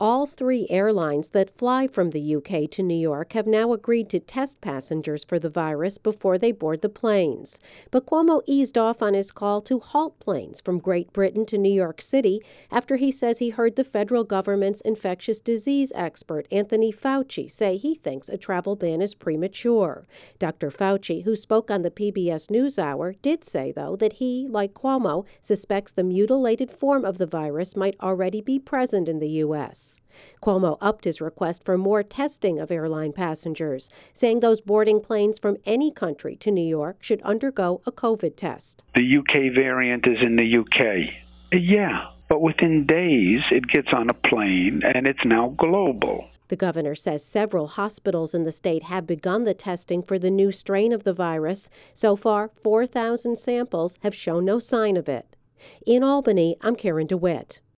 All three airlines that fly from the UK to New York have now agreed to test passengers for the virus before they board the planes. But Cuomo eased off on his call to halt planes from Great Britain to New York City after he says he heard the federal government's infectious disease expert, Anthony Fauci, say he thinks a travel ban is premature. Dr. Fauci, who spoke on the PBS NewsHour, did say, though, that he, like Cuomo, suspects the mutilated form of the virus might already be present in the U.S. Cuomo upped his request for more testing of airline passengers, saying those boarding planes from any country to New York should undergo a COVID test. The UK variant is in the UK. Yeah, but within days it gets on a plane and it's now global. The governor says several hospitals in the state have begun the testing for the new strain of the virus. So far, 4,000 samples have shown no sign of it. In Albany, I'm Karen DeWitt.